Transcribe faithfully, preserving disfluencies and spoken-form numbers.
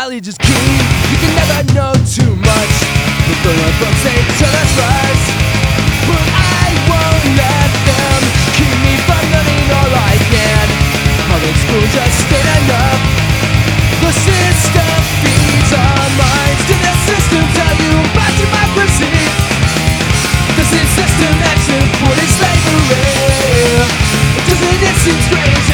knowledge is key. You can never know too much.